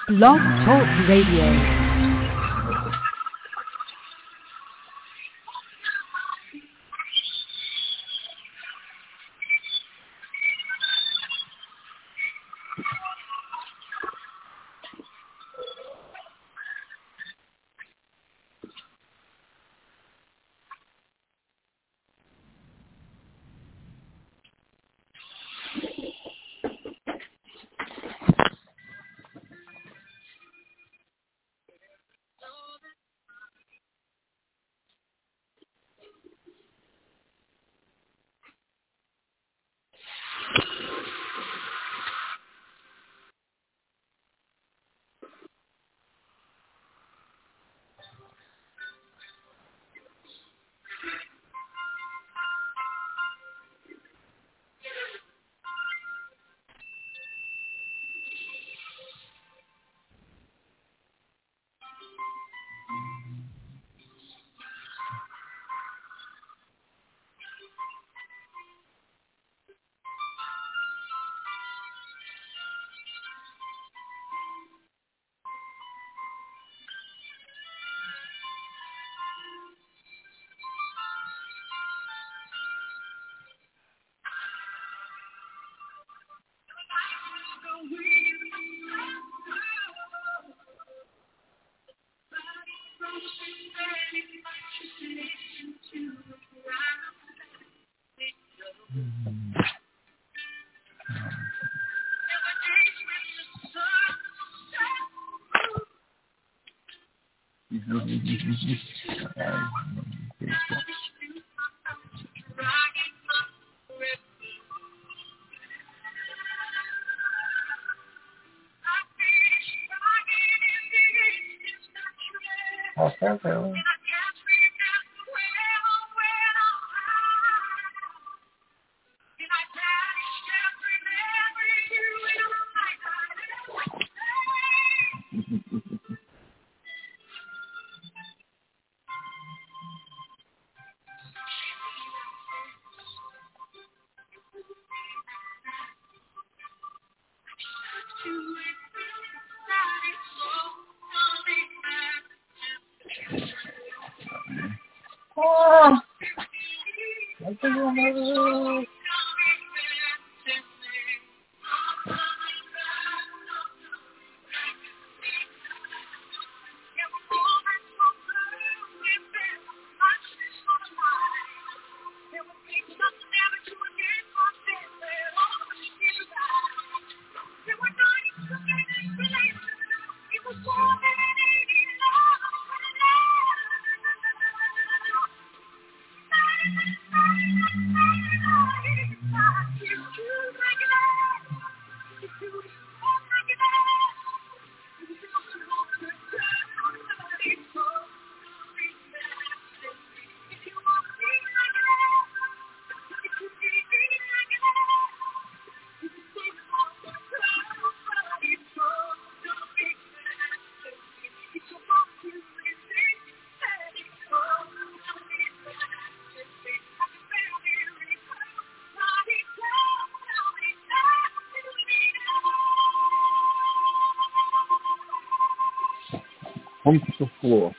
Blog Talk Radio. Onto the floor.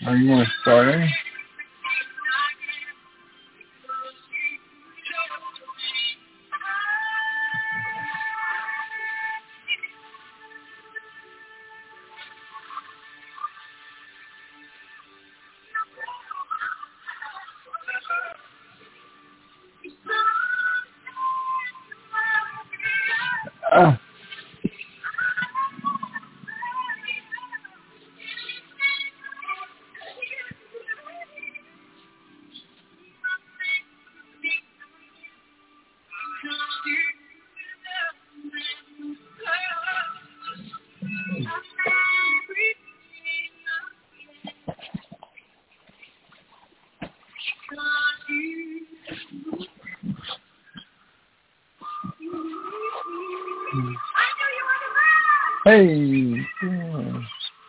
Are you want to start it? Hey. Yeah.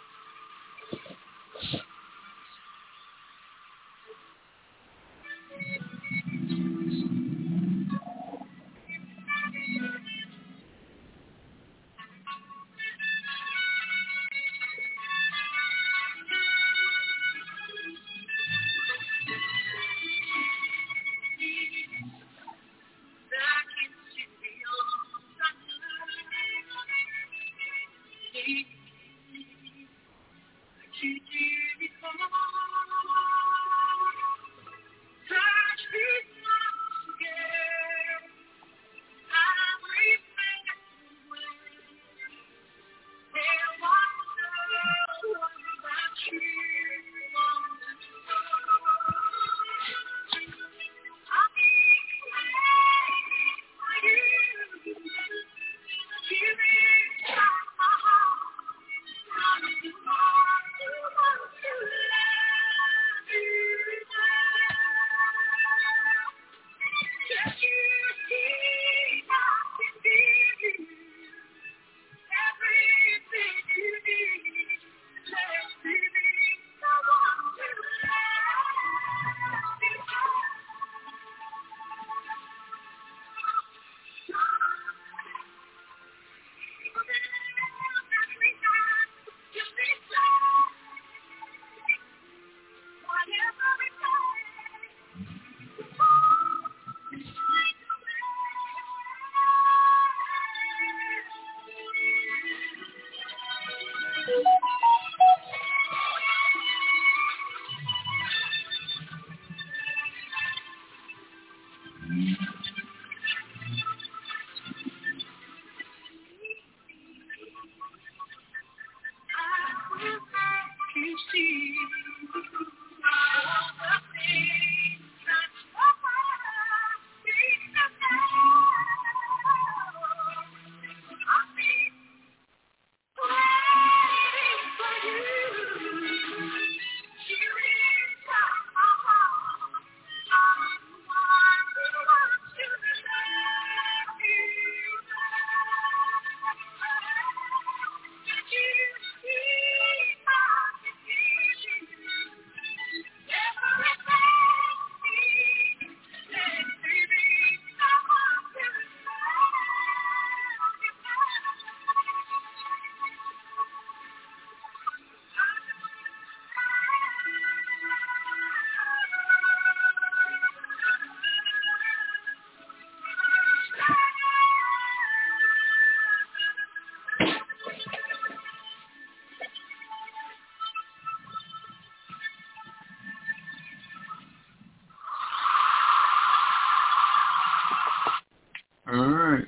All right.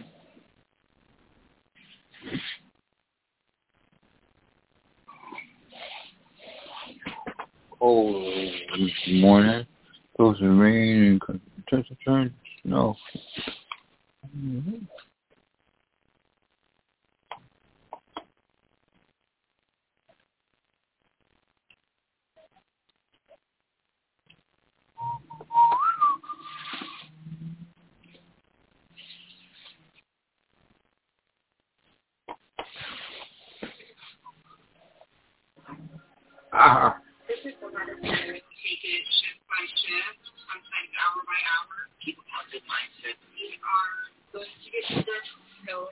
Oh, this morning, supposed to rain and turn snow. Mm-hmm. Ah. This is the letter we take it shift by shift, sometimes hour by hour. Keep a positive mindset. We are going to get to this. So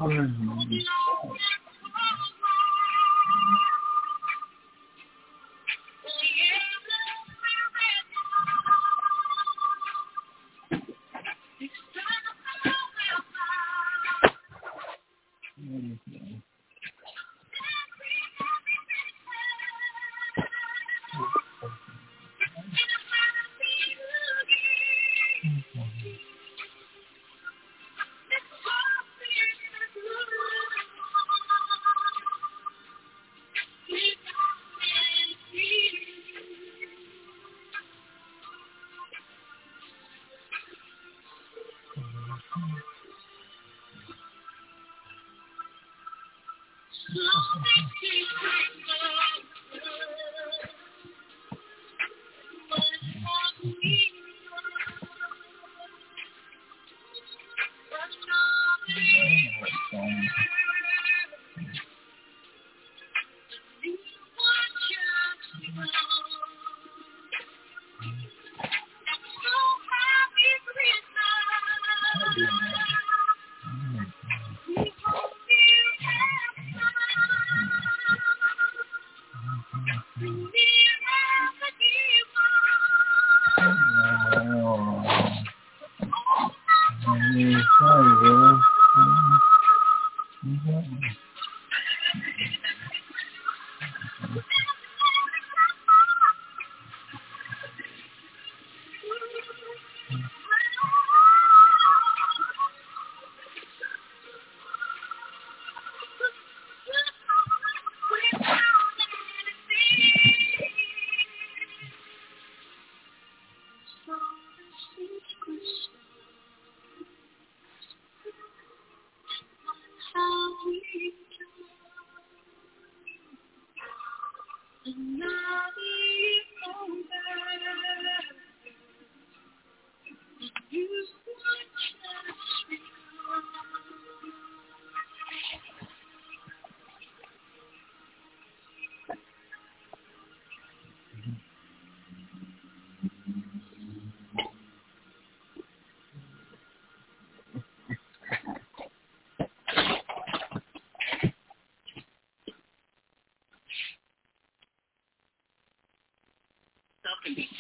Can be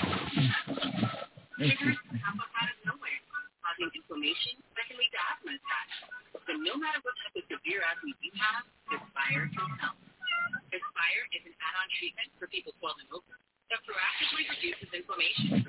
triggers pop up out of nowhere, causing inflammation that can lead to asthma attacks. But no matter what type of severe asthma you have, Aspire can help. Aspire is an add-on treatment for people 12 and over that proactively reduces inflammation,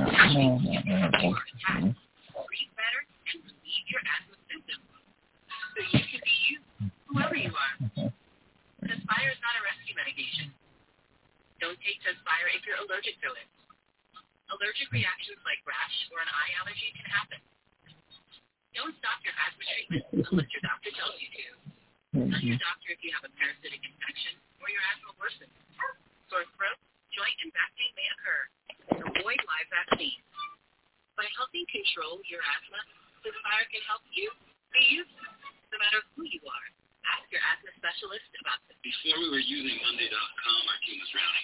or attacks, breathe better, and relieve your asthma symptoms. So you can be you, whoever you are. Aspire is not a rescue medication. Don't take Tespire if you're allergic to it. Allergic reactions like rash or an eye allergy can happen. Don't stop your asthma treatment unless your doctor tells you to. Tell your doctor if you have a parasitic infection or your asthma worsens. Sore throat, joint, and back pain may occur. Avoid live vaccines. By helping control your asthma, Tespire can help you be you, no matter who you are. Ask your asthma specialist about this. Before we were using Monday.com, our team was drowning.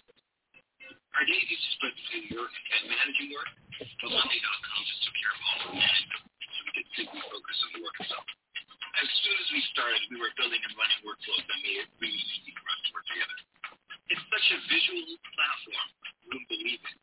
Our days used to split between work and managing work, but Monday.com just took care of all of management, so we could simply focus on the work itself. As soon as we started, we were building and running workflows that made it really easy for us to work together. It's such a visual platform. You wouldn't believe it.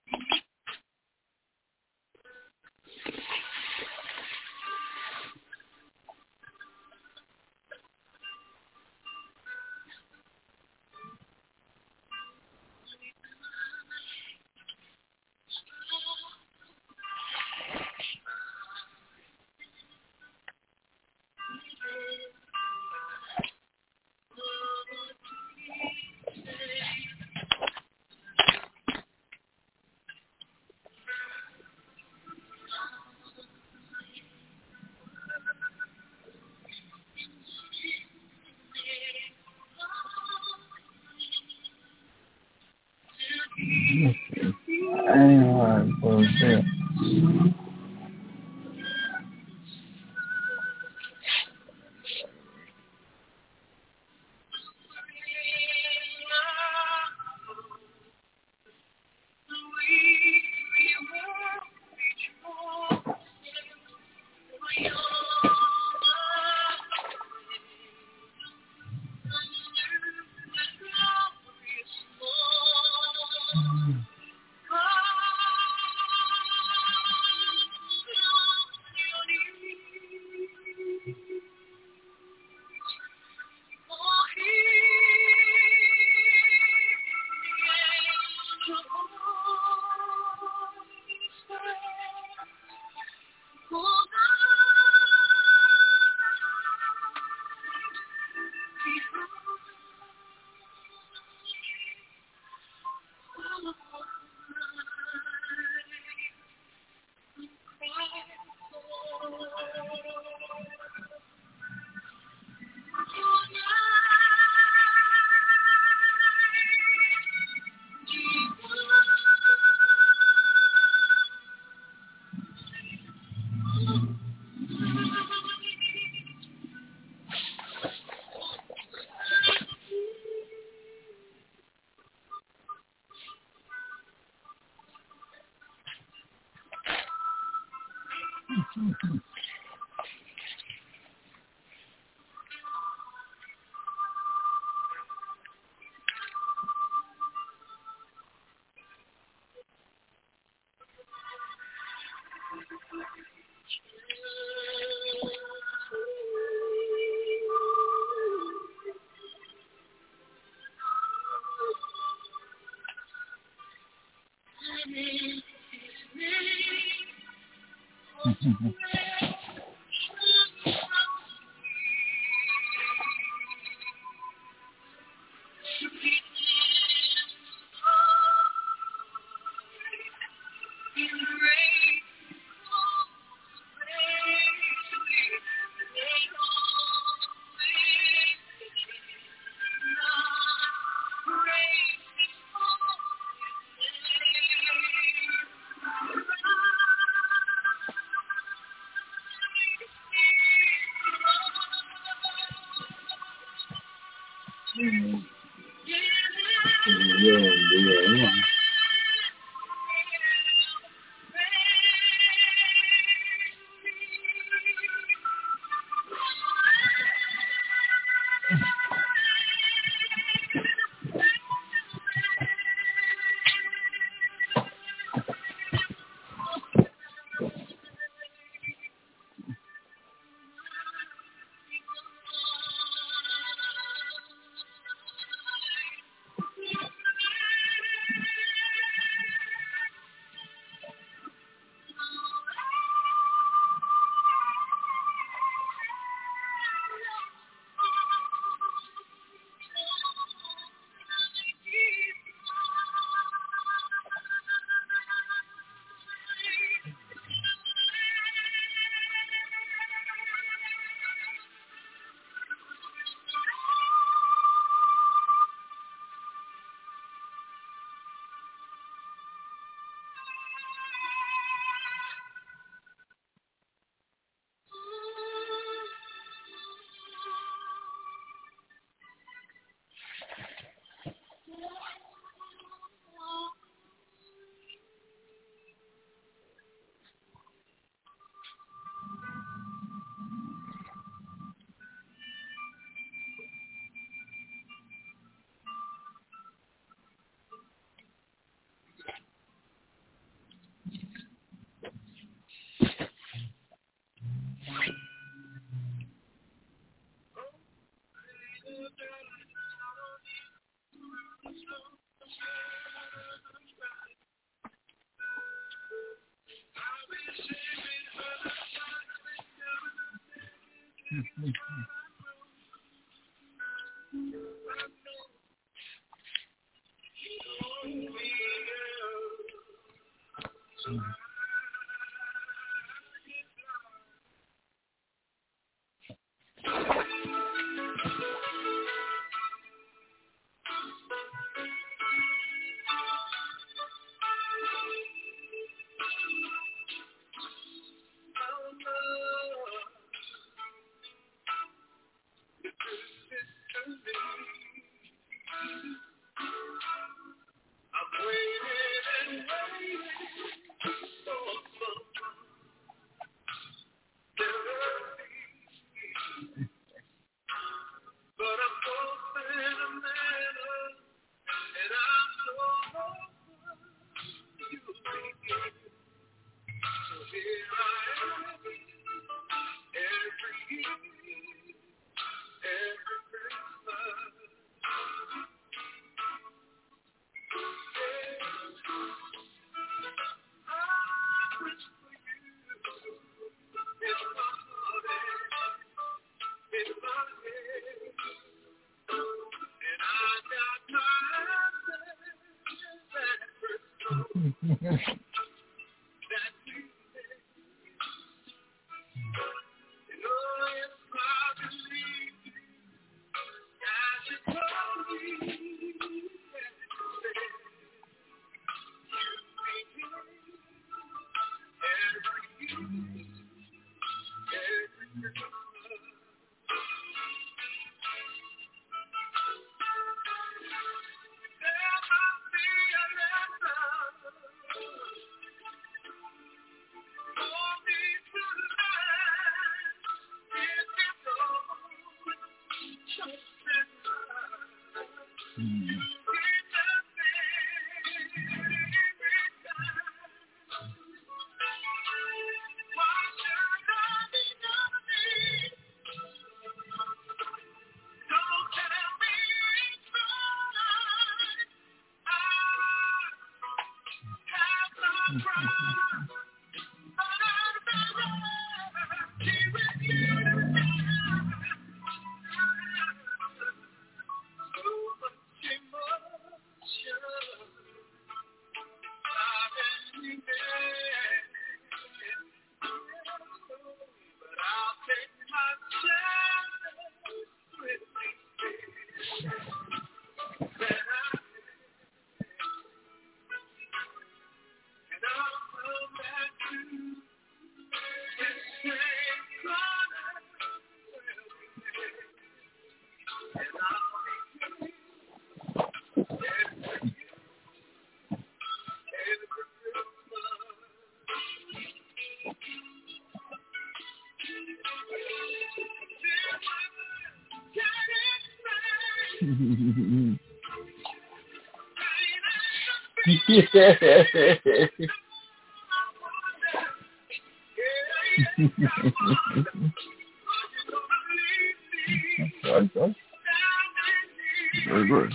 Very good.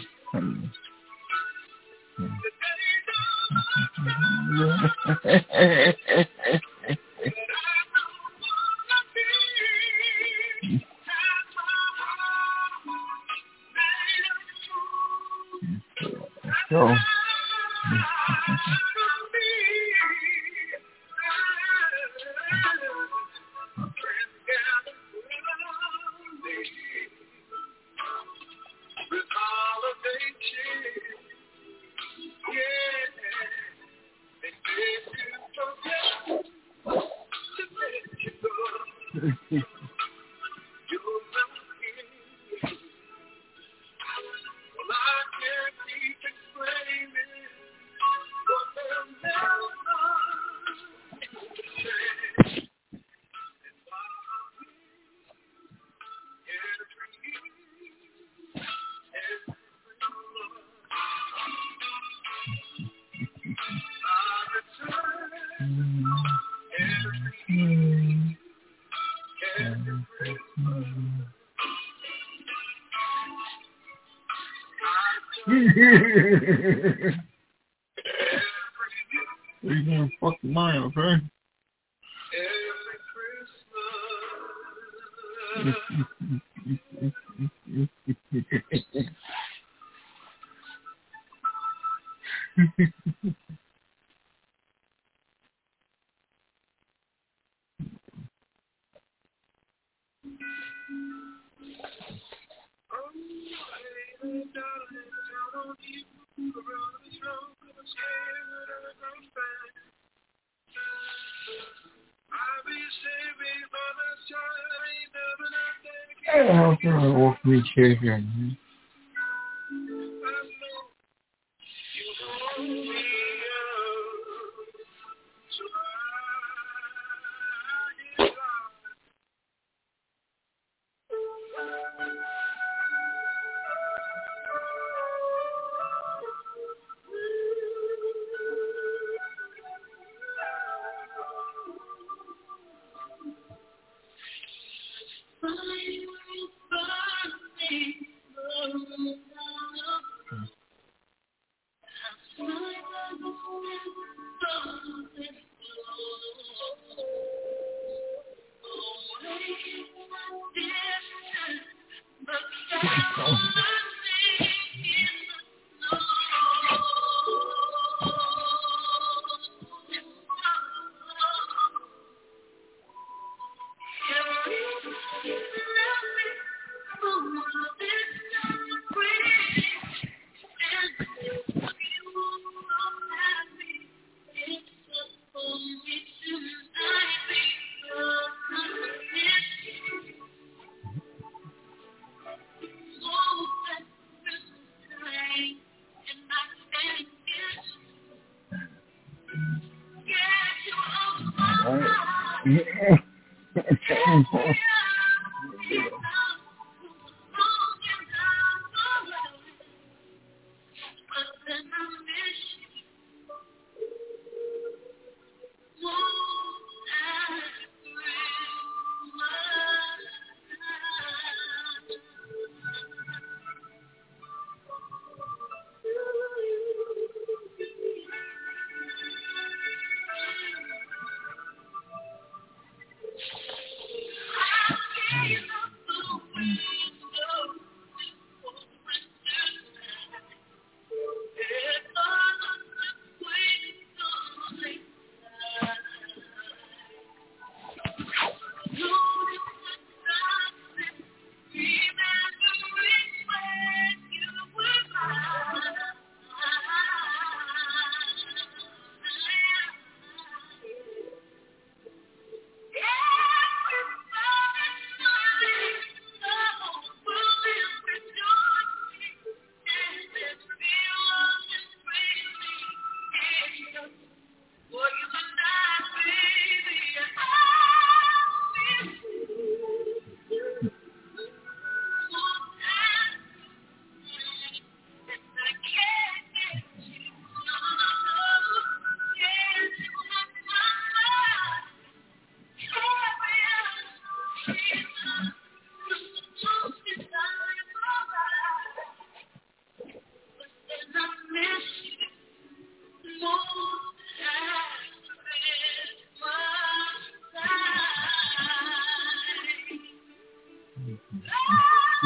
Go. You're gonna fuck mine, okay? I'm gonna walk me children.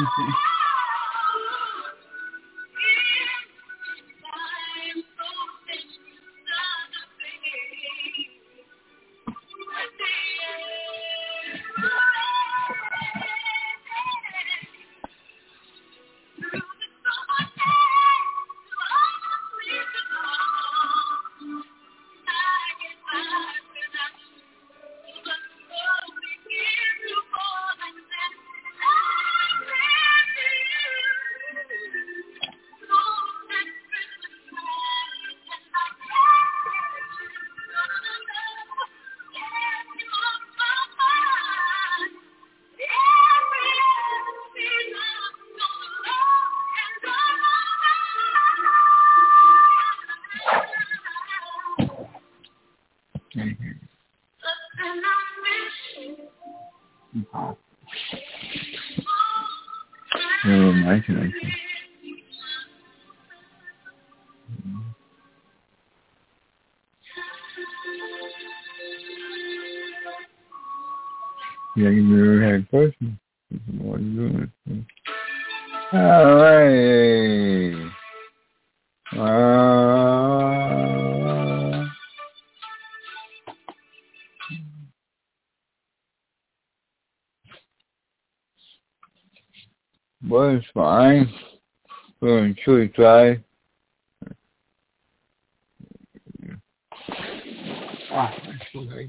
Oh, nice. Yeah, you never had a question. What are you doing? All right. Well, it's fine. We're going to truly try. That's so good.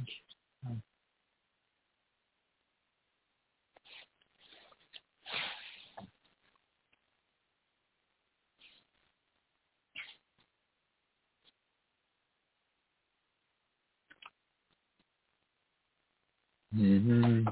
Mm-hmm.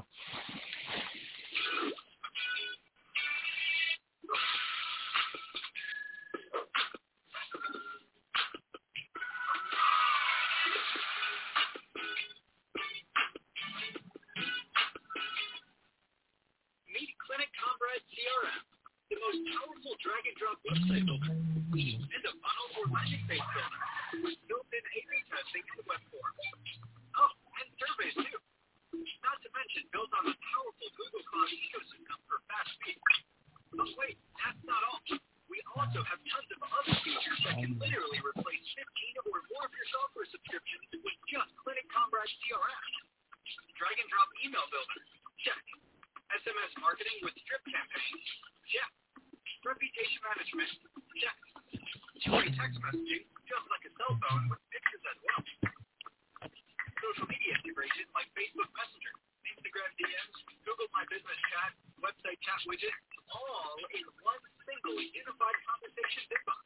Meet Clinic Comrade CRM, the most powerful drag-and-drop website builder, and a funnel or landing page builder with built-in A/B testing and web forms. Oh, and surveys too. Not to mention built on the powerful Google Cloud ecosystem for fast speed. But wait, that's not all. We also have tons of other features that can literally replace 15 or more of your software subscriptions with just Clinic Comrade CRM. Drag-and-drop email builder, check. SMS marketing with drip campaigns, check. Reputation management, check. Two-way text messaging, just like a cell phone with pictures as well. Social media integration like Facebook Messenger, Instagram DMs, Google My Business Chat, website chat widget, all in one single unified conversation inbox.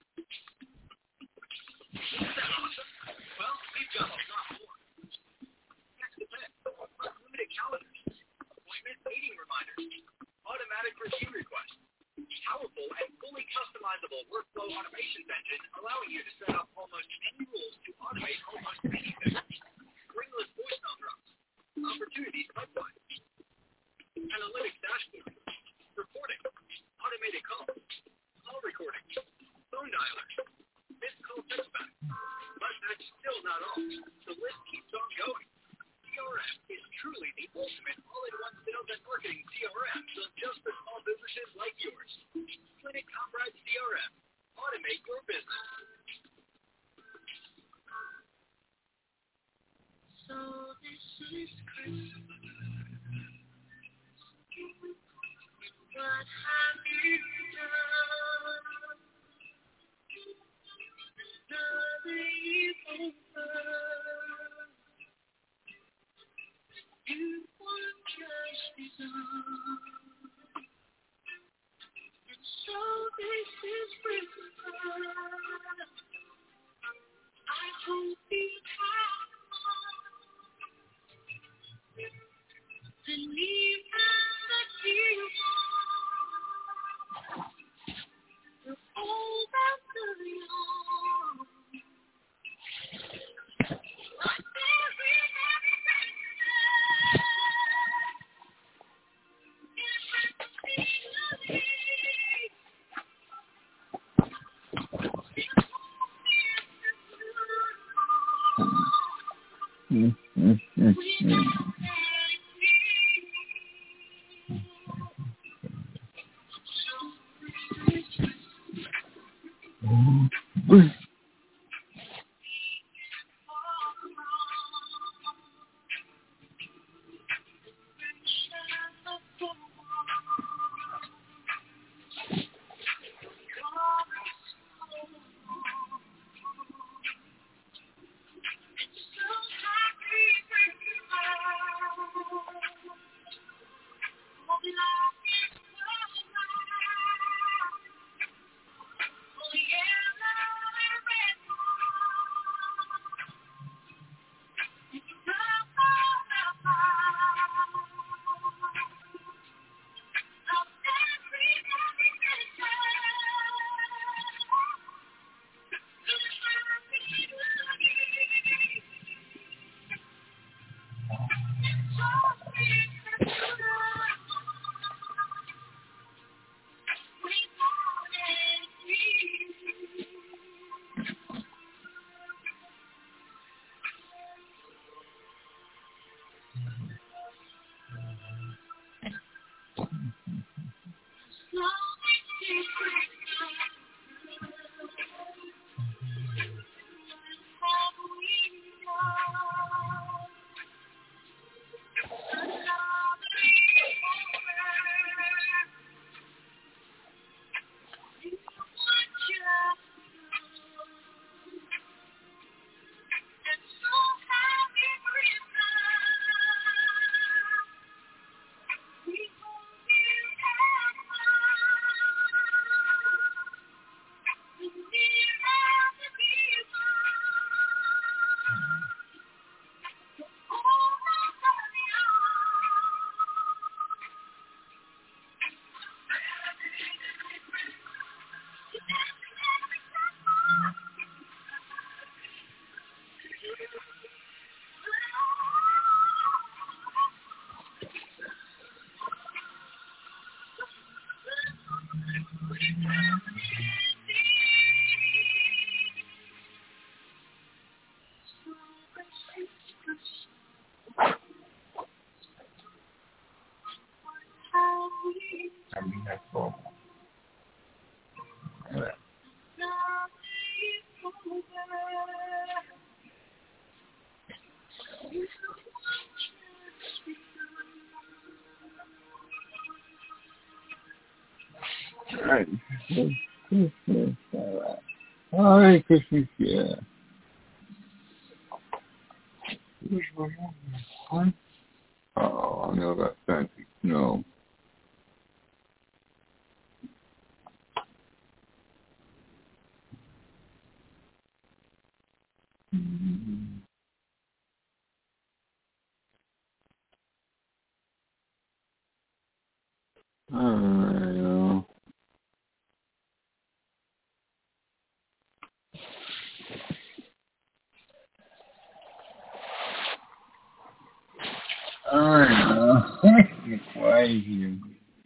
Isn't that awesome? Well, we've got a lot more. Text event, unlimited calendars, appointment meeting reminders, automatic review requests, powerful and fully customizable workflow automation engine allowing you to set up almost any rules to automate almost anything. Ringless voicemail drops, opportunities pipeline, analytics dashboard, reporting, automated calls, call recording, phone dialers, missed call text back. But that's still not all. The list keeps on going. CRM is truly the ultimate all-in-one sales and marketing CRM built just for small businesses like yours. Clinic Comrade CRM. Automate your business. So this is Christmas. What have you done? Another year over. You want just begun. And so this is Christmas. I hope you have believe that you are all that belongs. Alright. Alright, Christmas, yeah. Oh, I know that fancy snow. Alright, alright, get quiet here.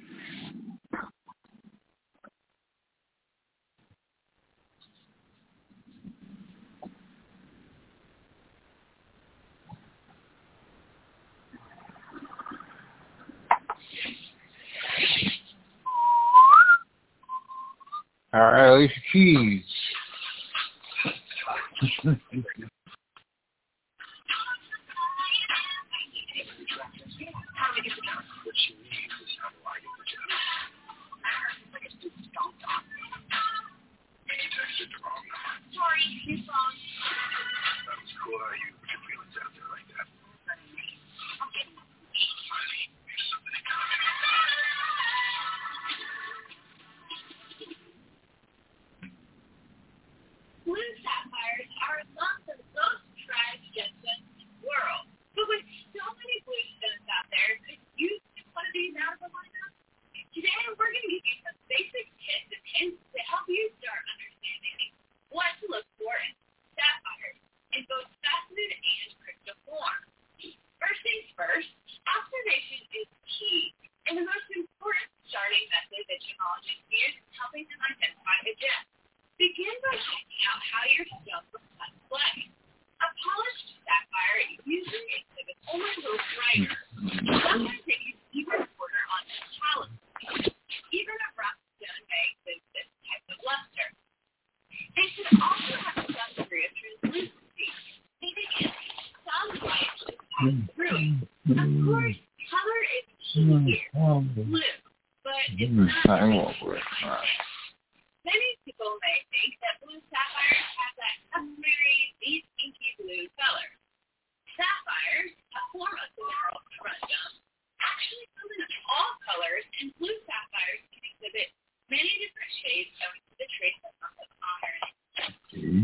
Alright, Alicia Keys. Blue sapphires are among the most prized gemstones in the world. But with so many blue stones out there, could you pick one of these out of the lineup? Today, we're going to give you some basic tips and hints to help you start understanding what to look for in sapphires in both faceted and crystal form. First things first, observation is key, and the most important starting method that gemologists use is helping them identify a gem. Begin by checking out how your stone looks on display. A polished sapphire usually exhibits only a little brighter. Sometimes it is even shorter on the talus. Even a rough stone may exhibit this type of luster. They should also have some degree of translucency, meaning some light should pass through it. Of course, color is key here. Blue, but it's not many people may think that blue sapphires have that customary deep inky blue color. Sapphires, a form of the mineral corundum, actually come in all colors, and blue sapphires can exhibit many different shades owing to the trace amounts of iron.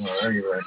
Anyway.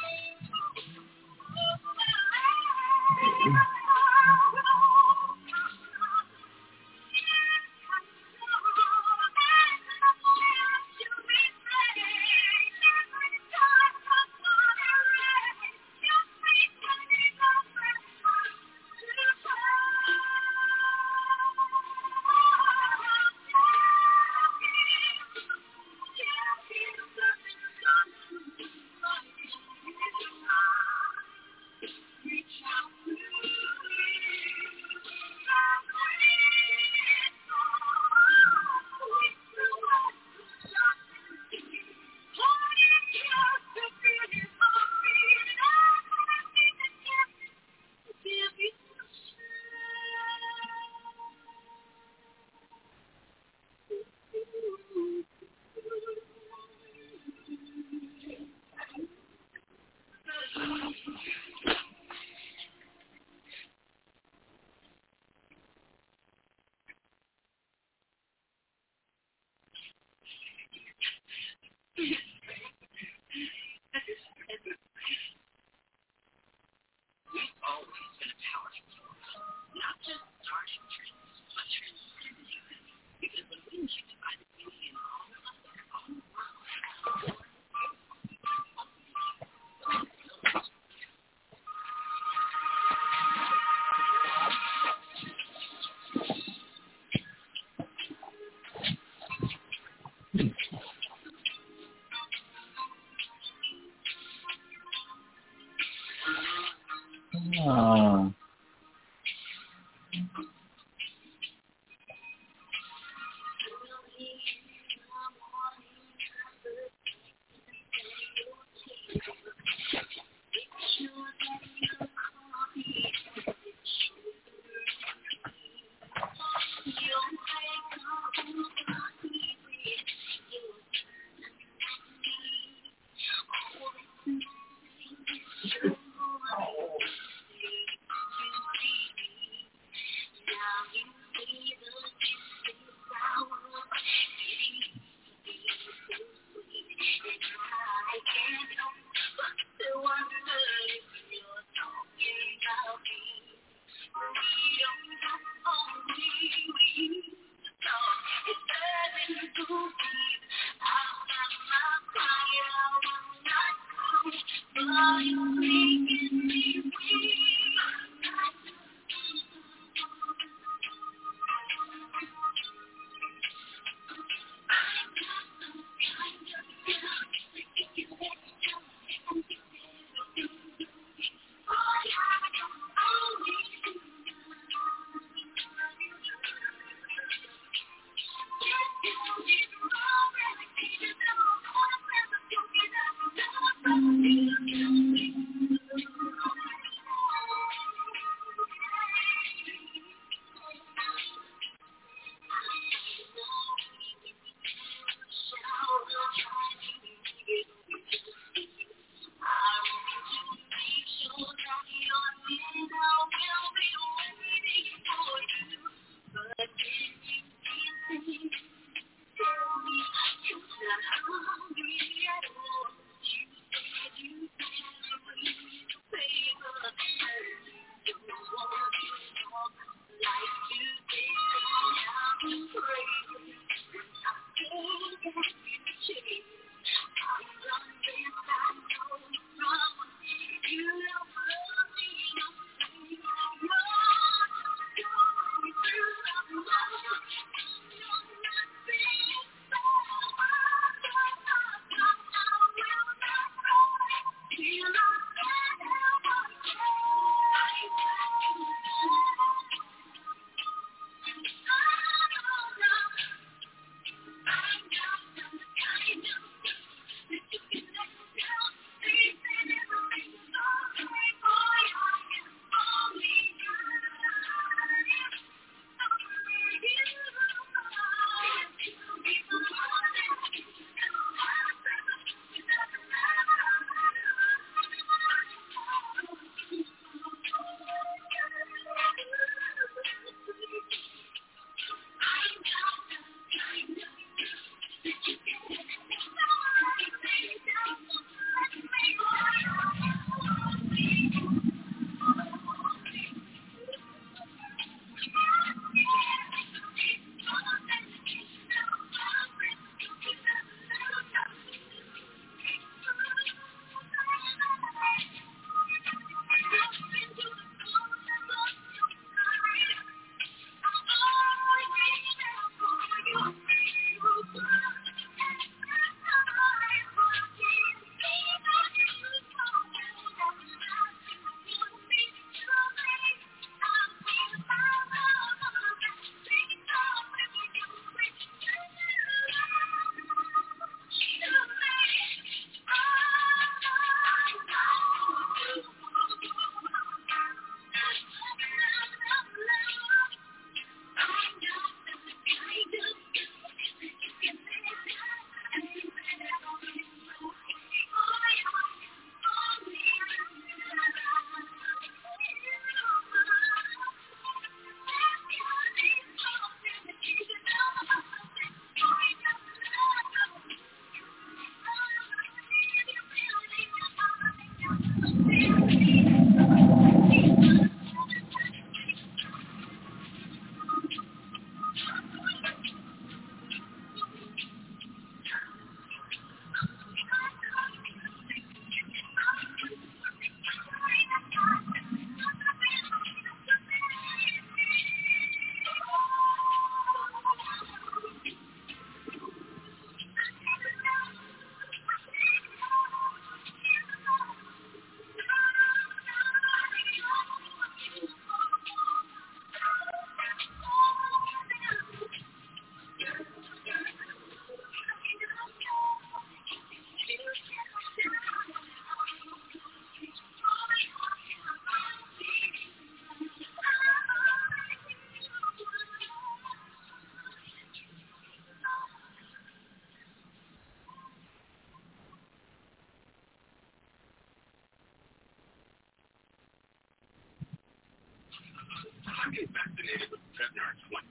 I'm getting vaccinated with Prevnar 20.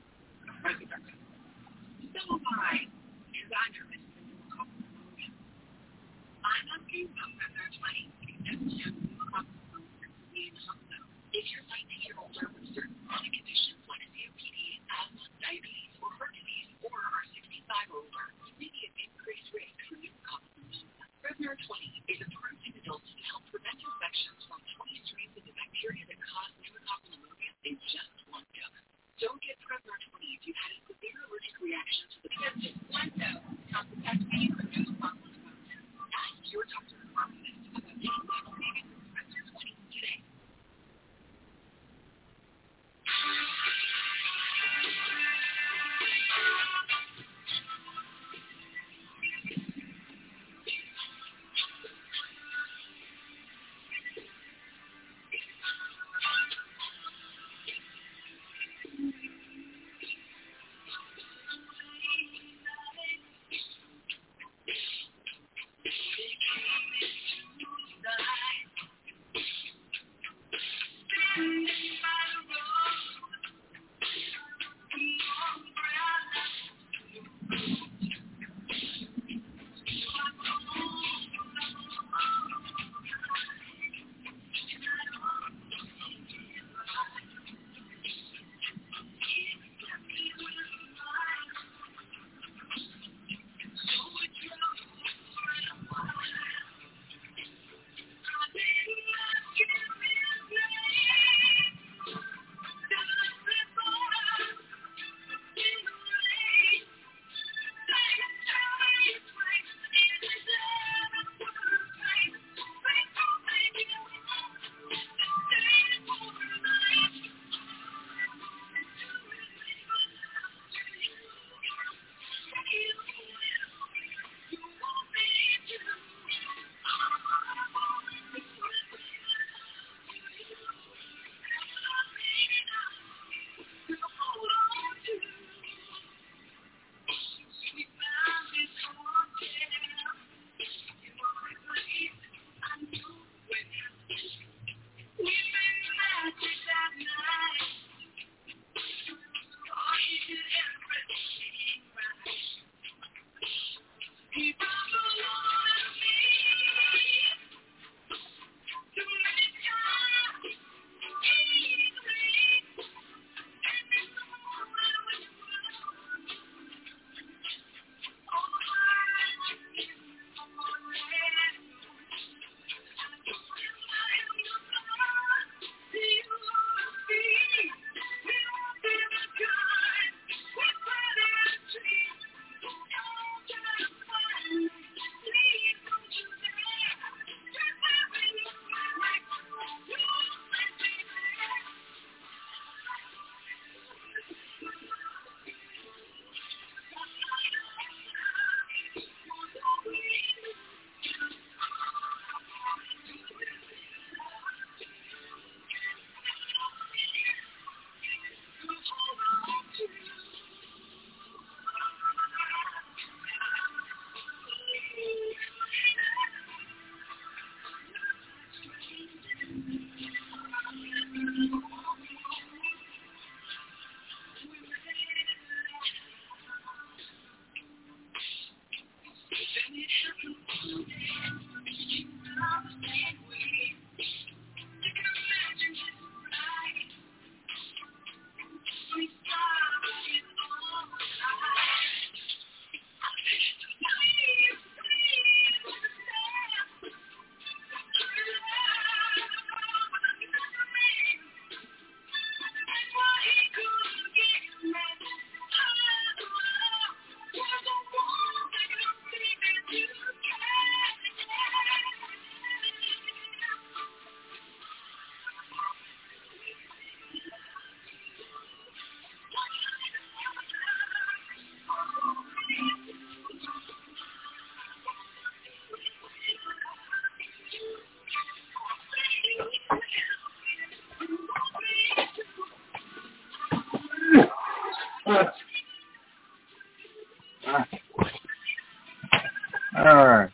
So am I. And I'm asking about Prevnar 20. If you're 19 or older with certain chronic conditions like COPD, asthma, diabetes, or heart disease, or are 65 or older, you may be at increased risk for pneumococcal pneumonia. Prevnar 20 is approved in adults to help prevent infections from 20 strains of the bacteria that cause pneumococcal pneumonia in just one dose. Don't get Prevnar 20 if you've had a severe allergic reaction to the just one dose. Help protect me from pneumococcal pneumonia. Ask your doctor or pharmacist about getting vaccinated with Prevnar 20 today. All right.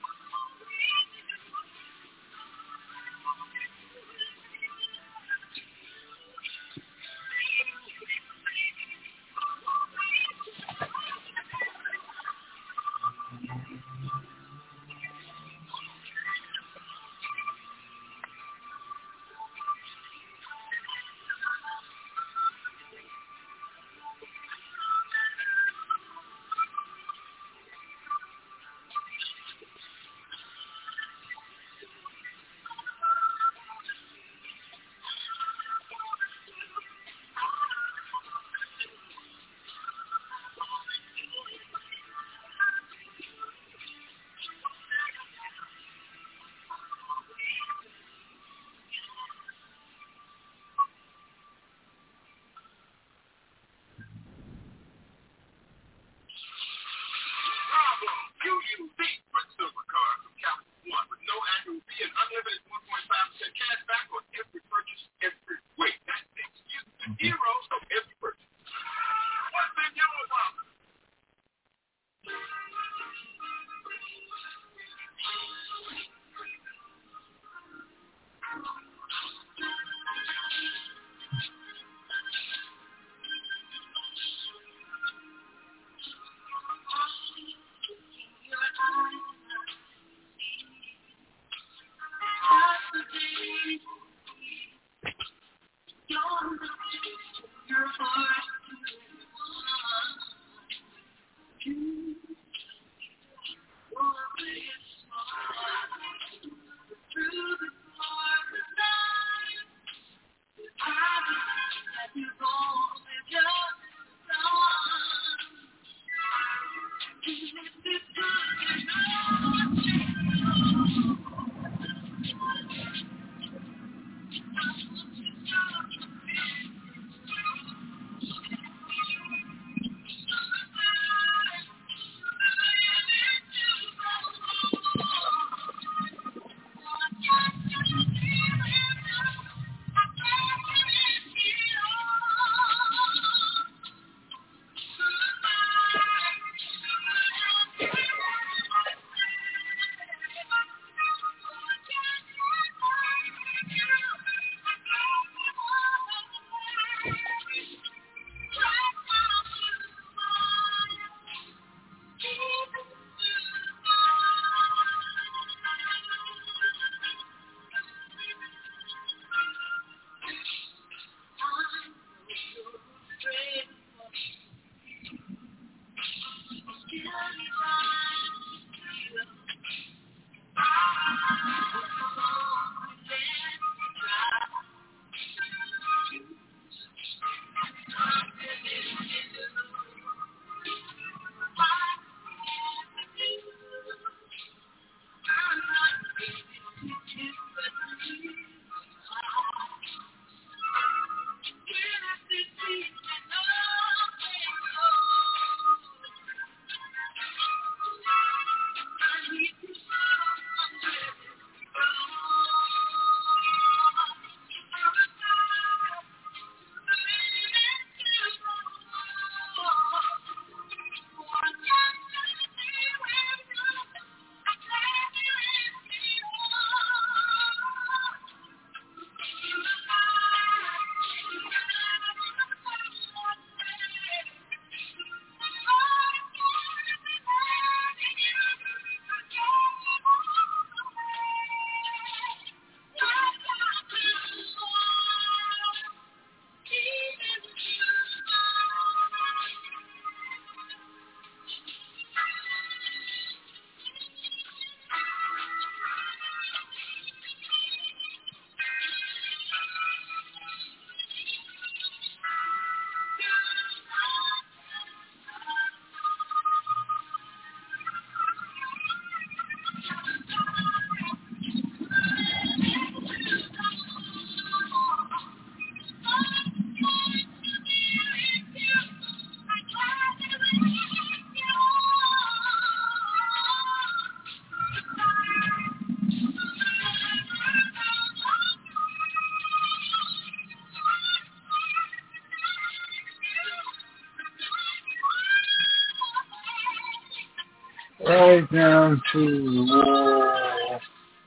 Right down to the wall,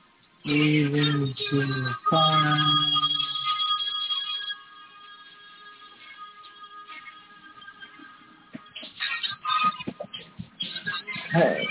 even to the fire. Hey.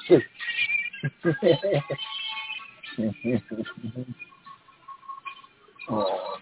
Oh,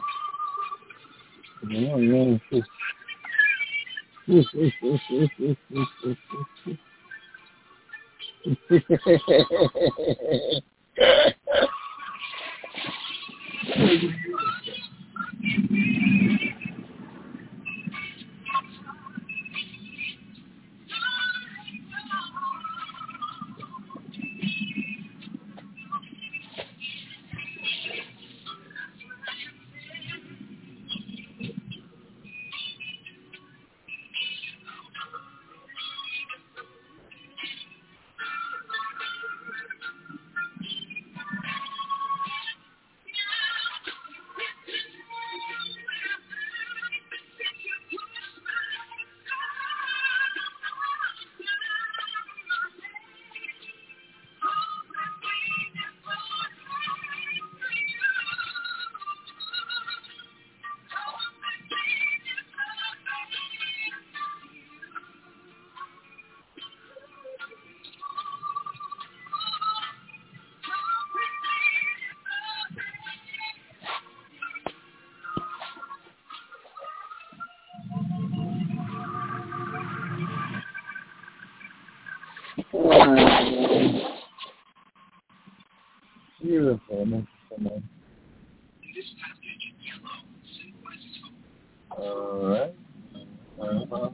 beautiful. Thank you so much. This passage in yellow symbolizes hope. All right.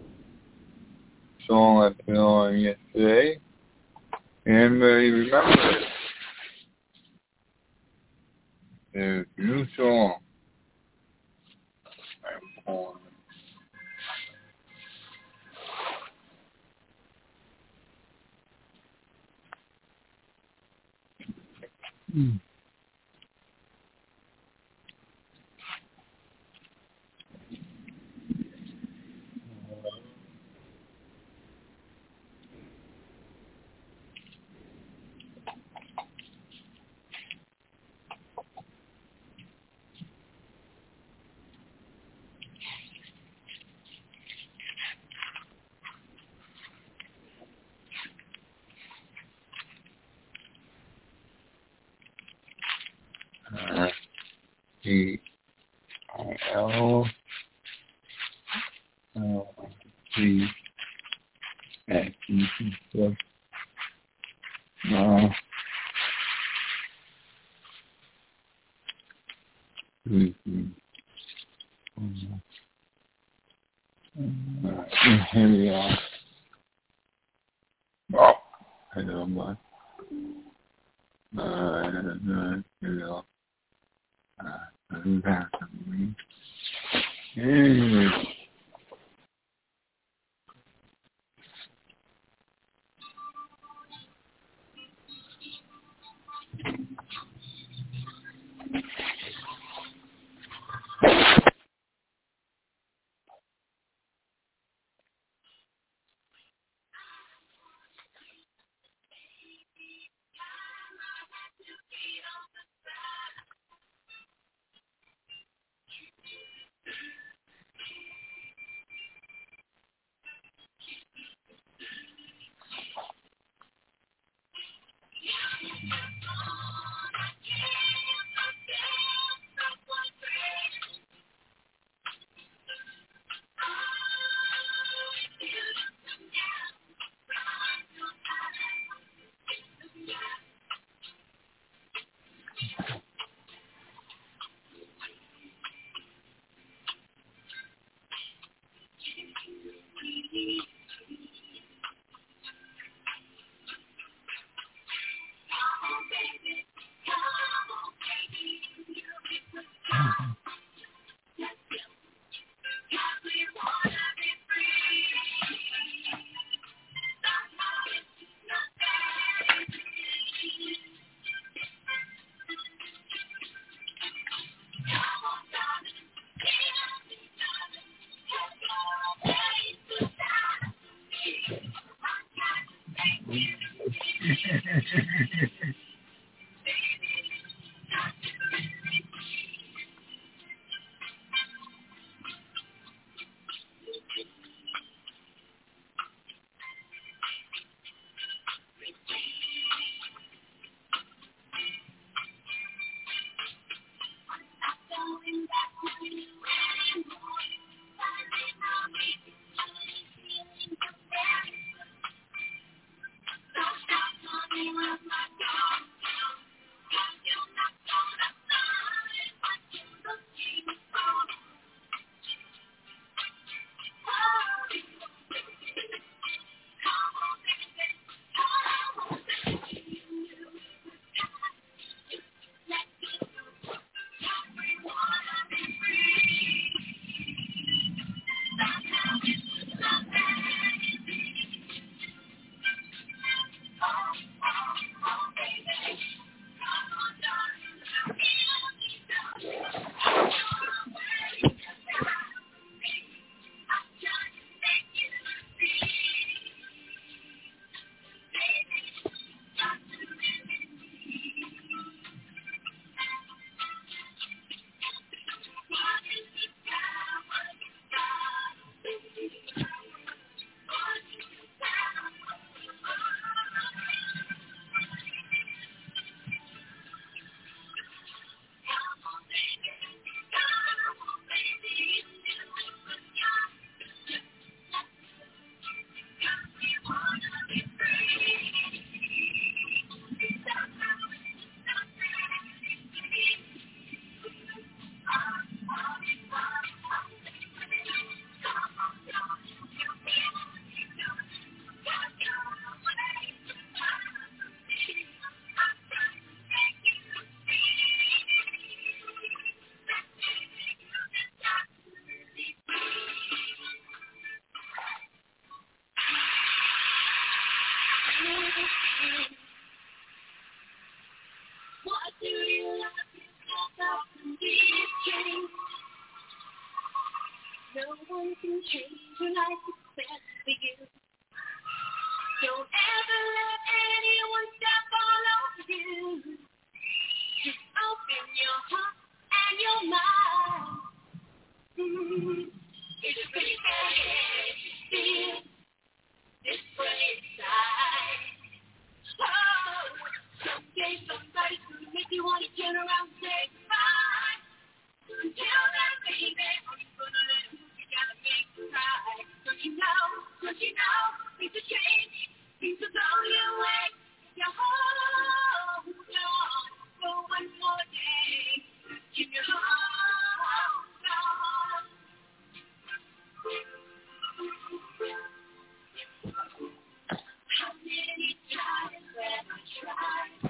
Song I put on yesterday. Anybody remember it? There's a new song. I'm on. G-I-L G at stuff. Here we are. Oh, hello, bud. Here we are. I'm back. Hey. What do you love yourself out from these chains? No one can change your life except for you. Don't ever let anyone step all over you. Just open your heart and your mind. It's a pretty bad feel this way inside. Oh, someday somebody's gonna make you want to turn around and say goodbye. Until then, baby, are you gonna let who you gotta make you cry? Don't you know, things are changing, things will blow you away. You hold on for one more day. Keep your hold on. How many times have I tried?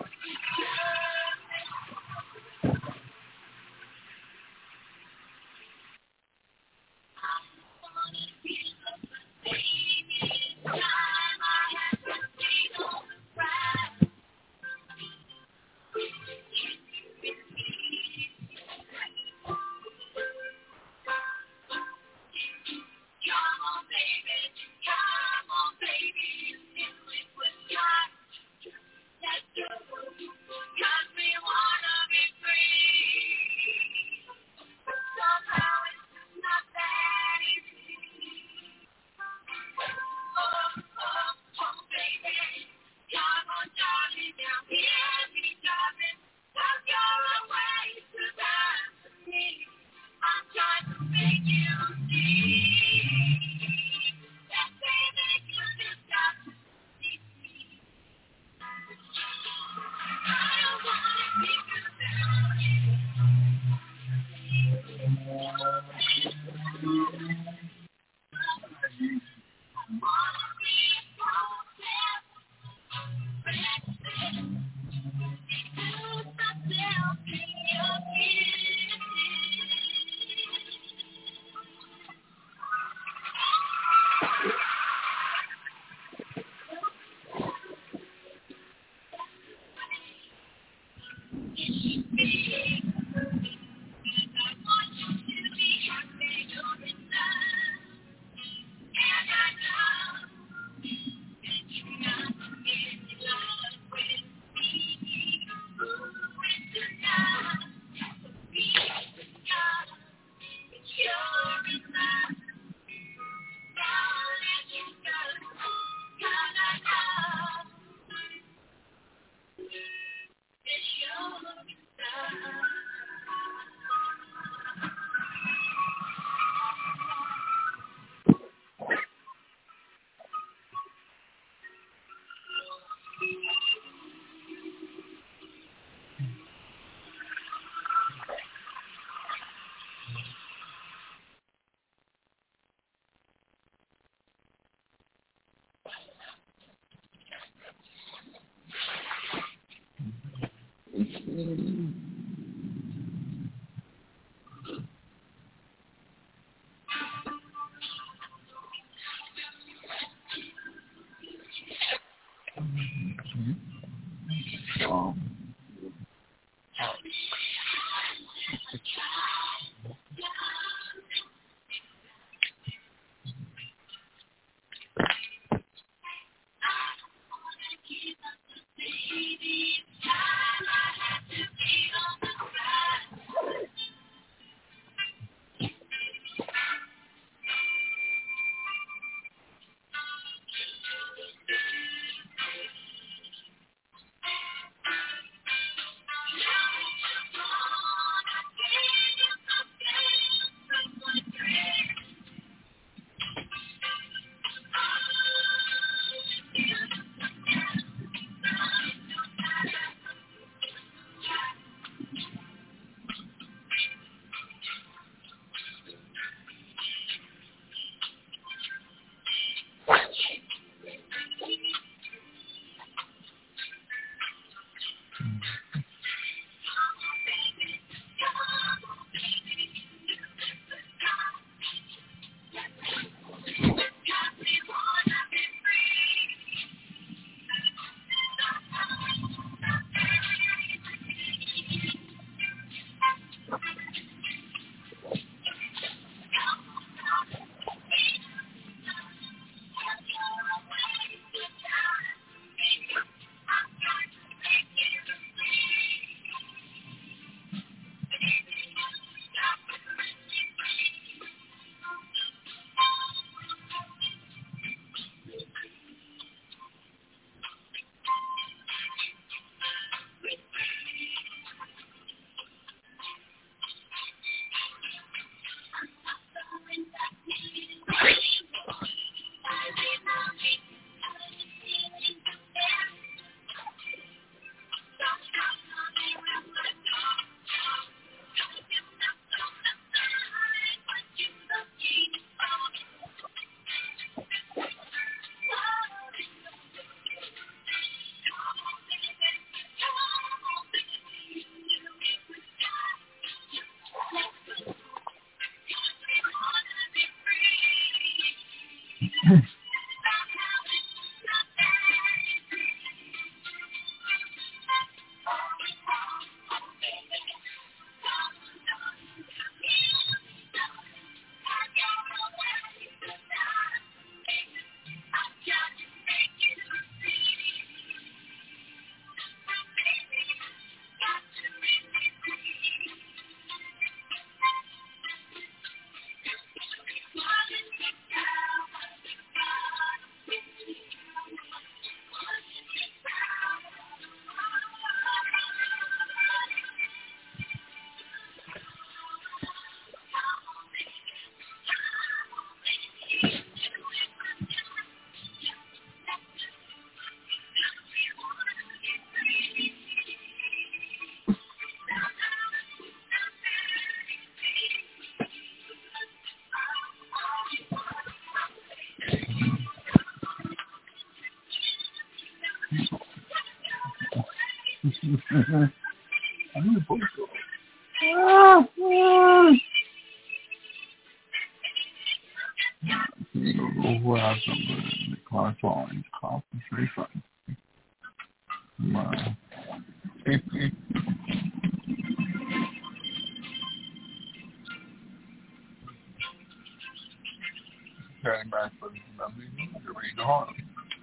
Turning back for nothing, you're ready to harm.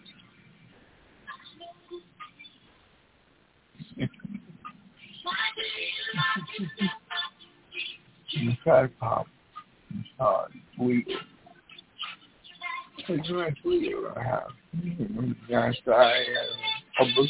The fat pop is hard, sweet. It's very sweet I have. The guy side a book.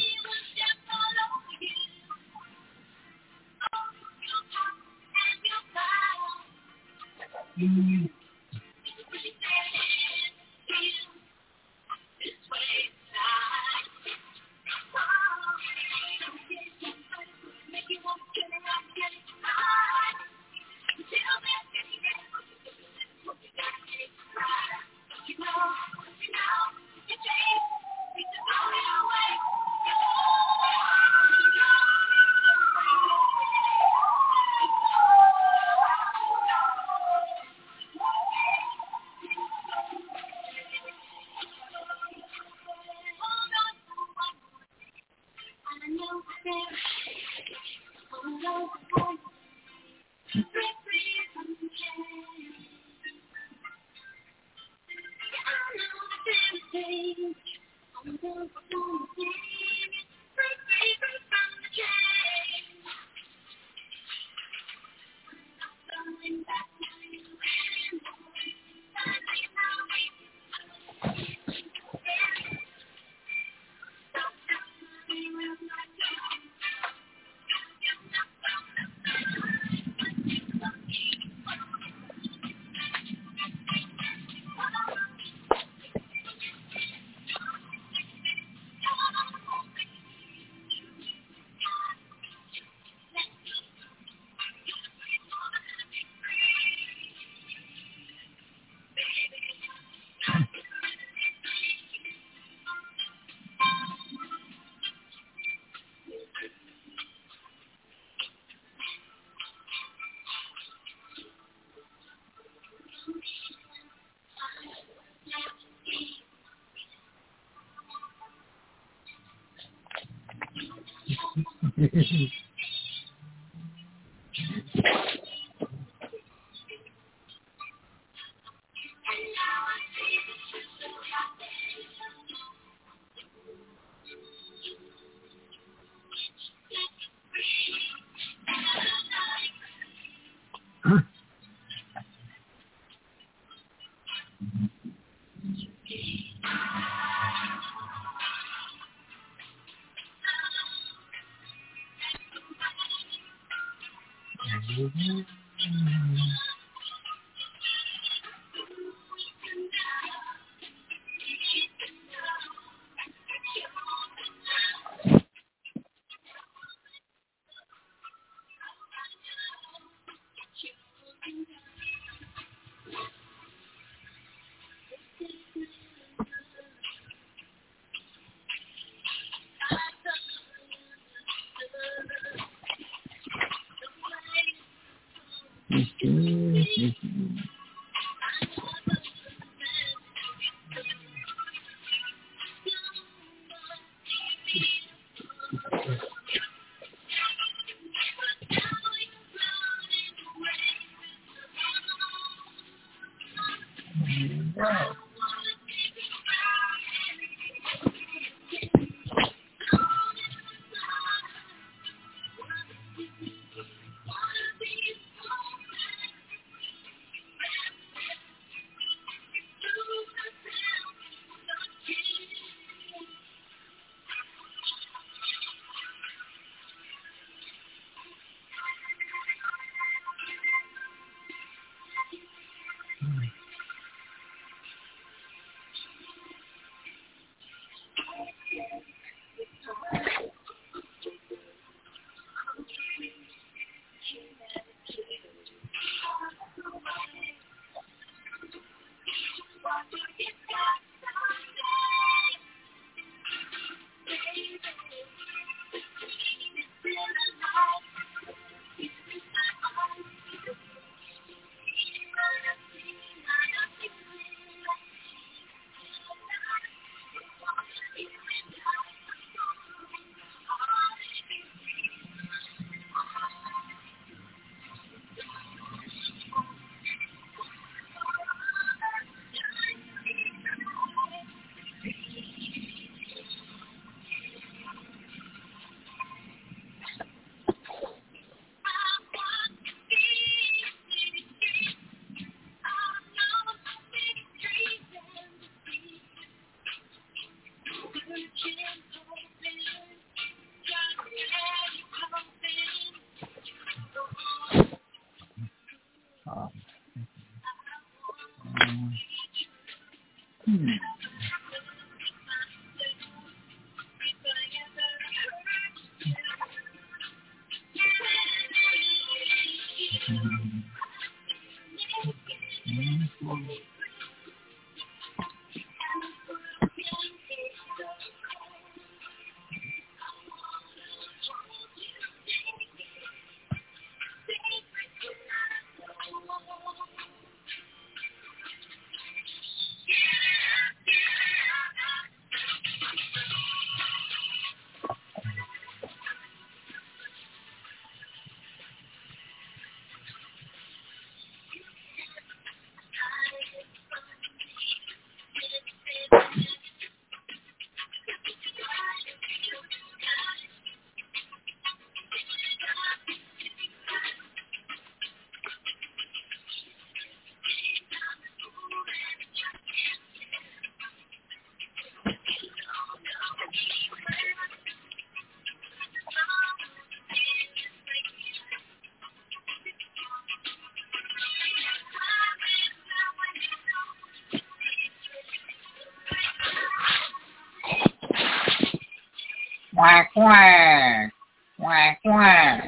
Quack, quack. Quack, quack.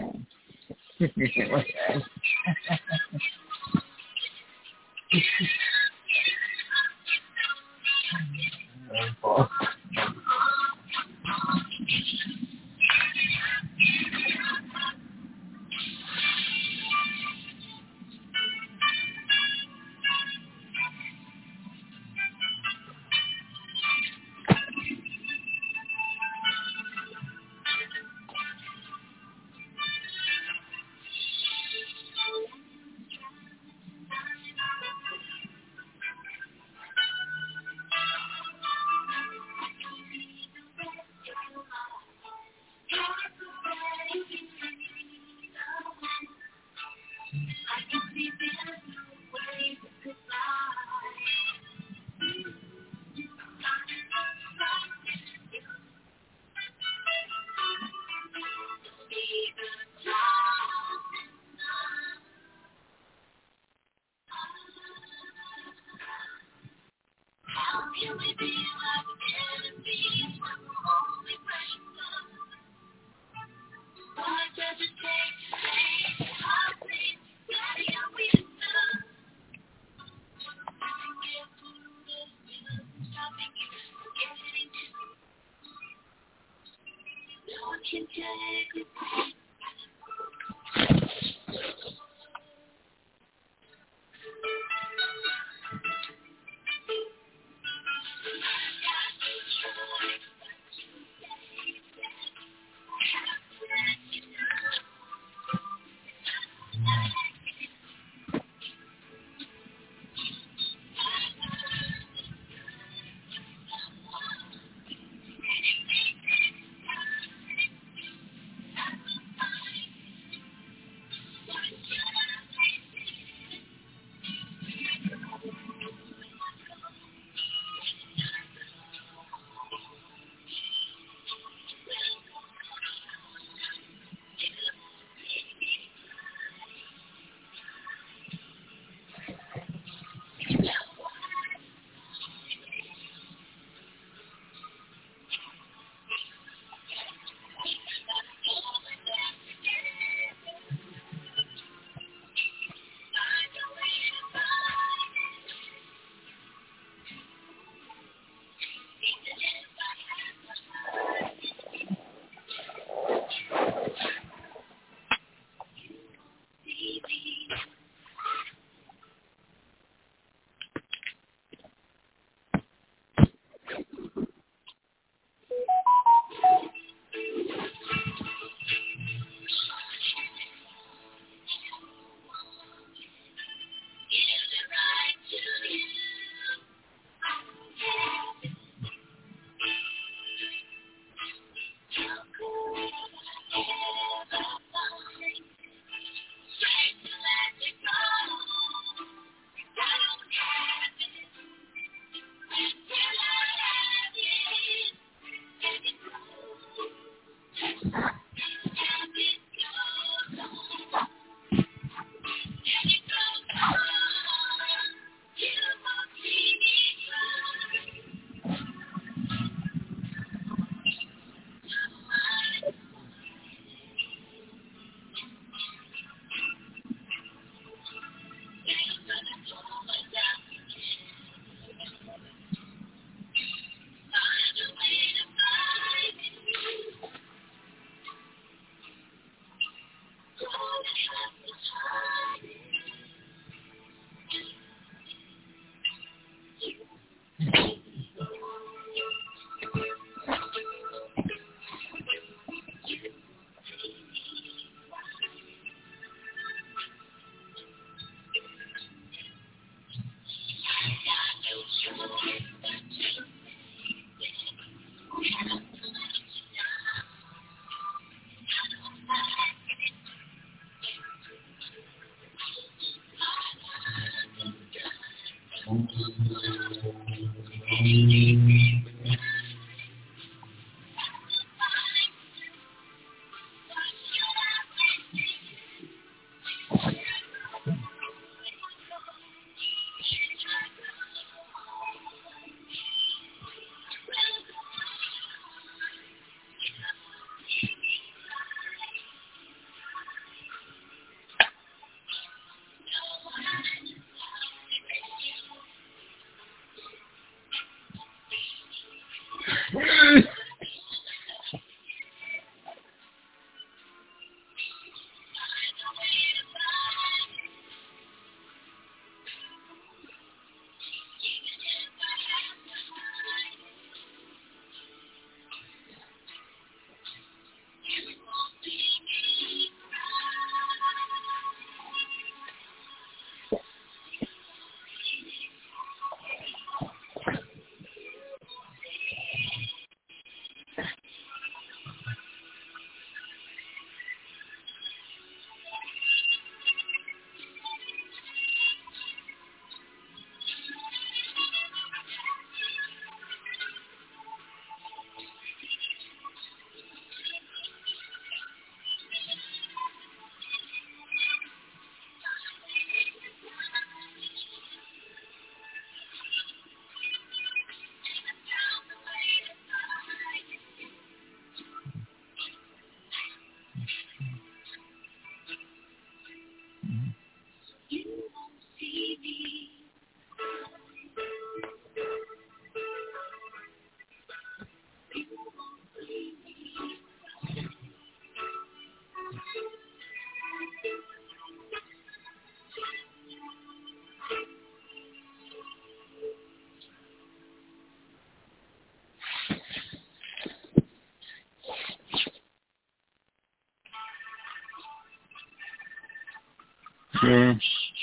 Sure.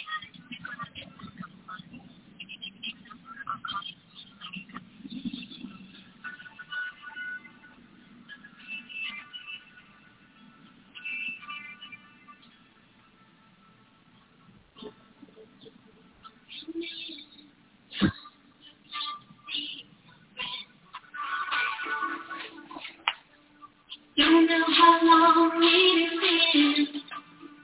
Don't know how long it is.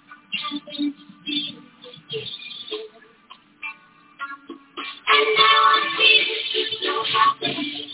And now I see it's so happy.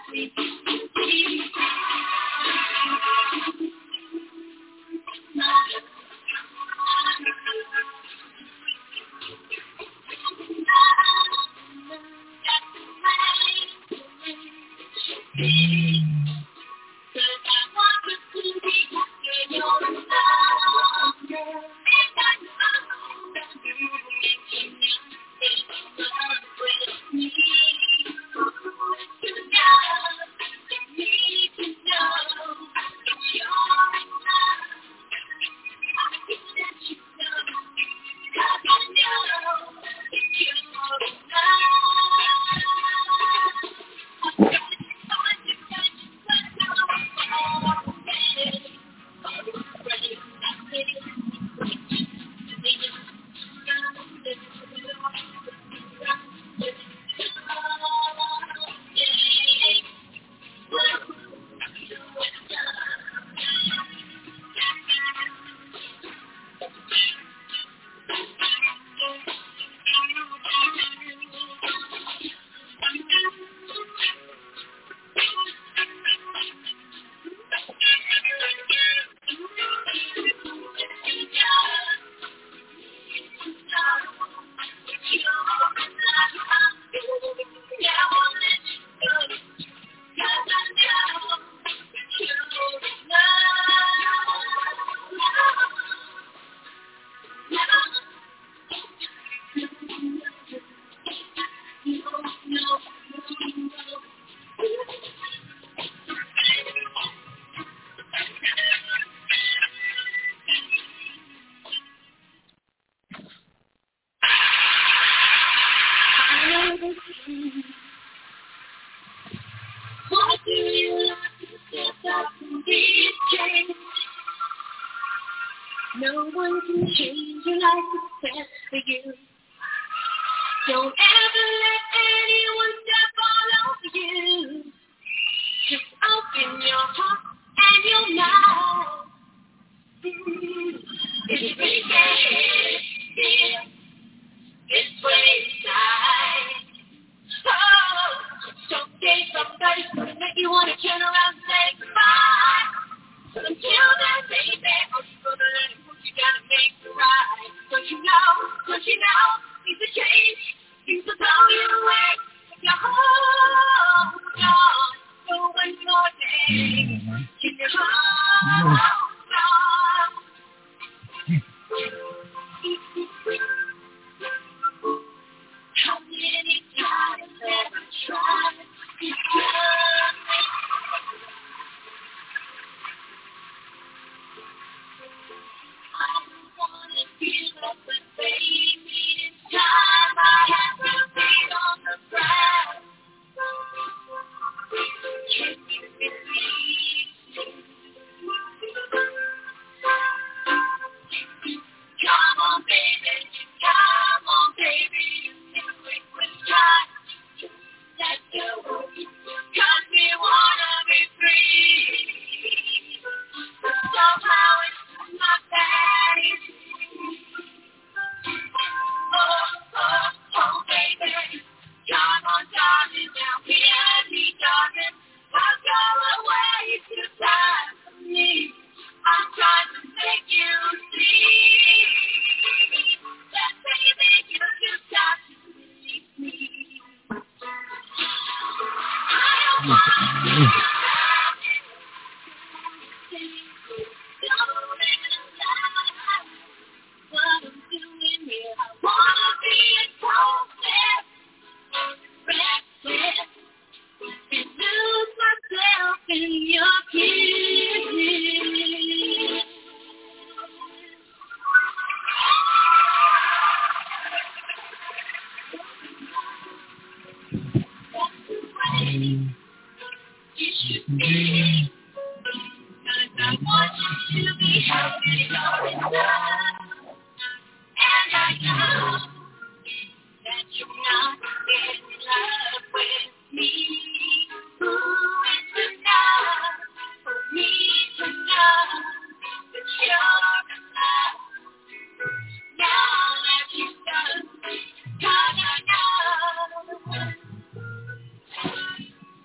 No one can change your life except for you. Don't ever let anyone step all over you. Just open your heart and your mouth. If you really can't feel this way inside, oh, someday somebody's gonna make you wanna turn around and say goodbye. But until then, baby, all you're gonna learn is what you gotta make it right. Don't you know, things will change, things will blow you away. If you hold on for one more day, if you hold on. How many times have I tried to tell me? I don't wanna give up, but baby, it's time I have to be on the ground. Can you believe me? Come on, baby, you knew it was time to let go. 'Cause we wanna be free, but somehow it's not that easy. Oh, baby, come on, darling, now hear me, darling. I'll go away to time for me. I'm trying to make you see that, baby, you just got to believe me. I don't want to be what I'm doing here. I wanna be a cold-blooded, restless, and lose myself in your kisses. That's the way it should be. 'Cause I want you to be happy all the time. And I know that you're not in love with me. Ooh, it's enough for me to know that you're in love. Now that you've done, 'cause I know that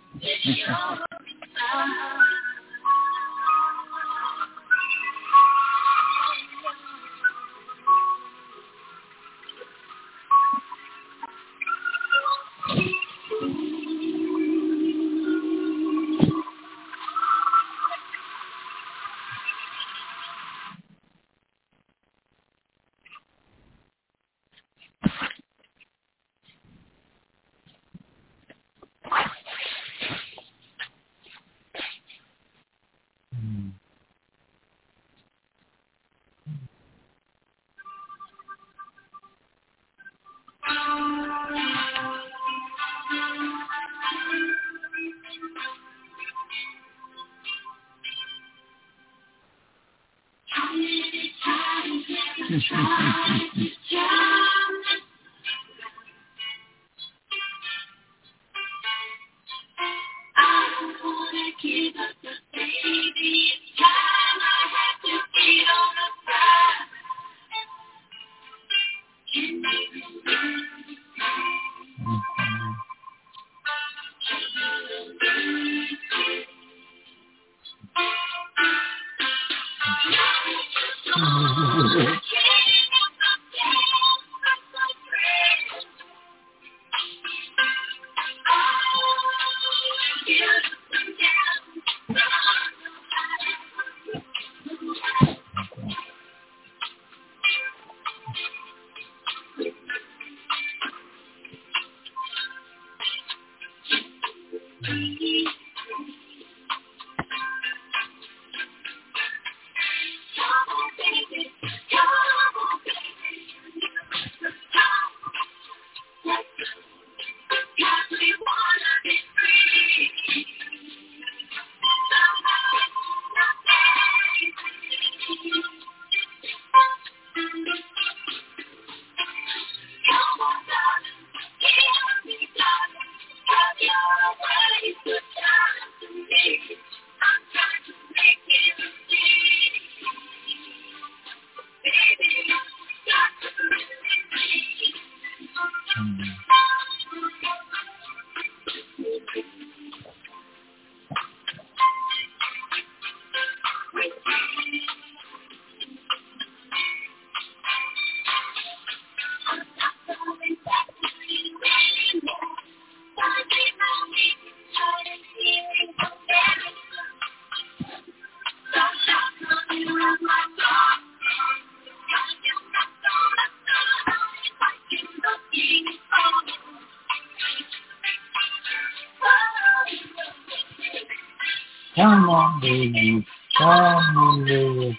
Come on, baby. Come on, baby.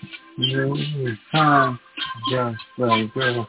You come just like that.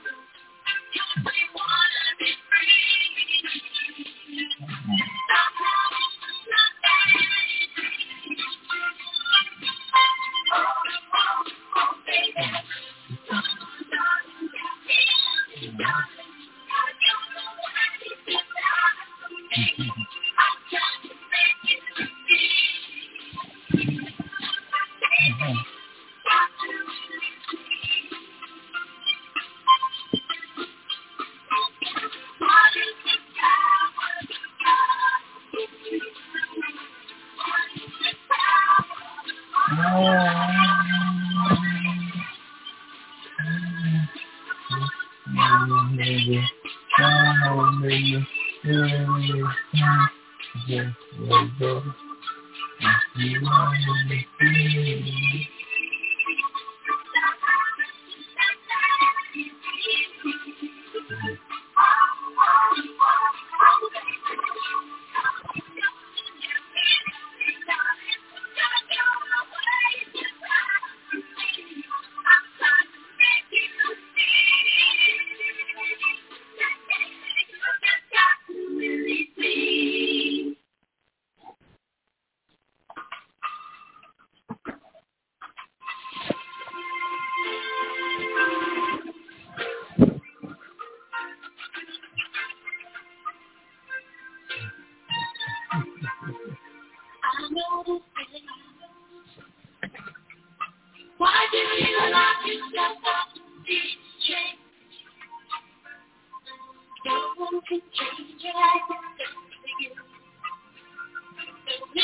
Why do you allow yourself to be changed? No one can change your life except for you. So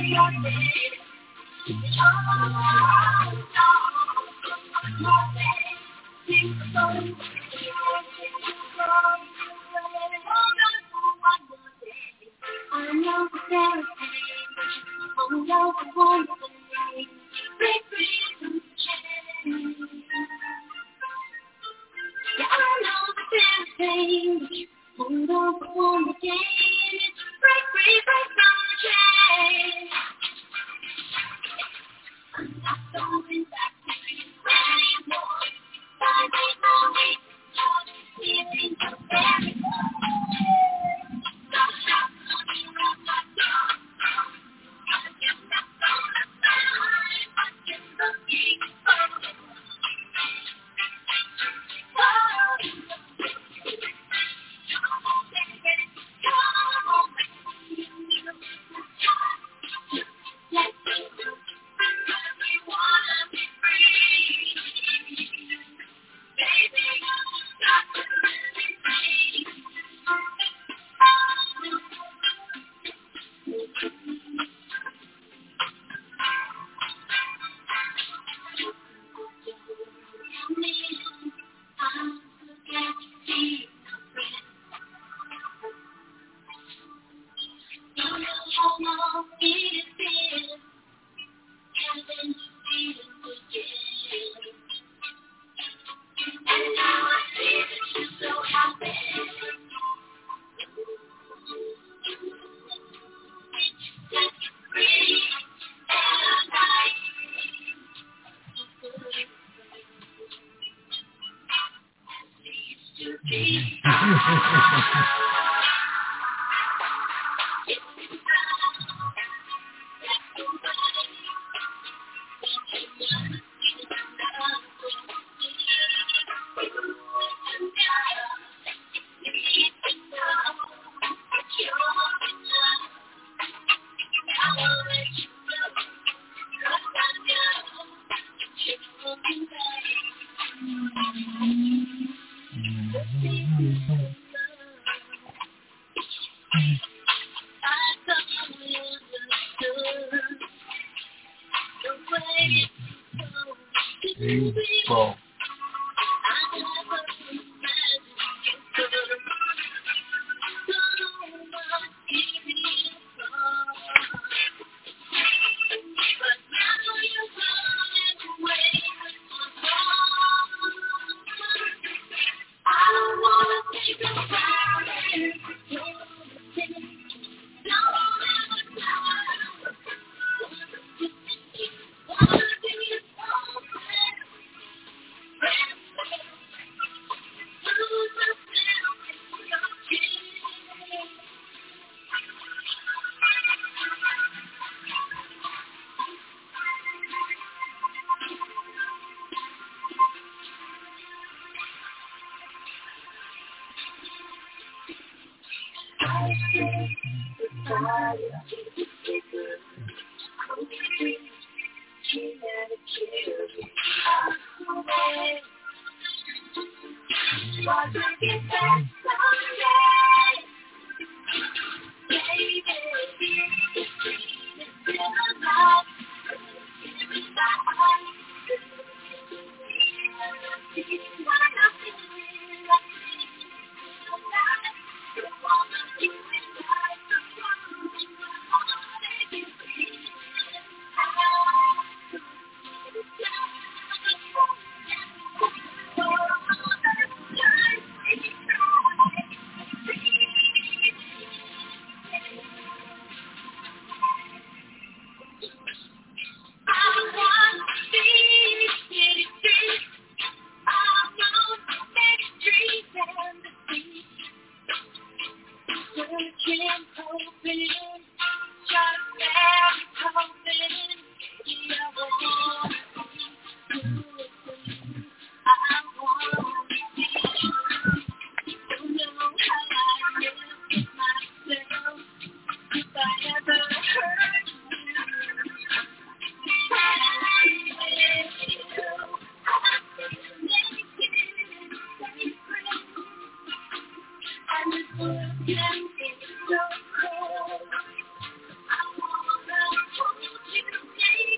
Beautiful.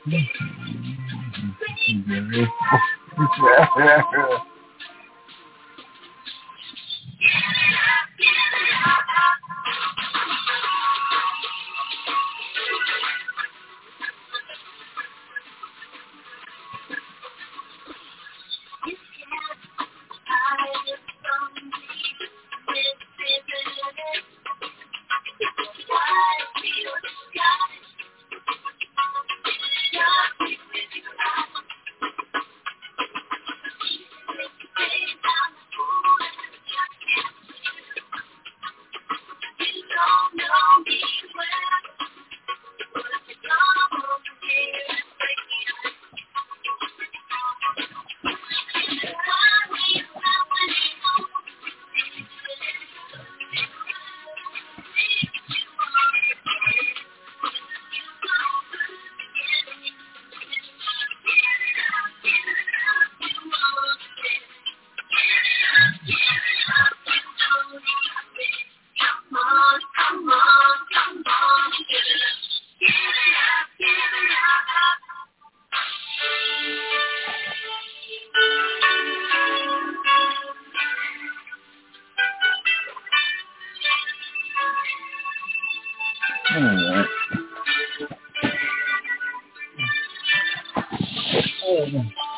Alright.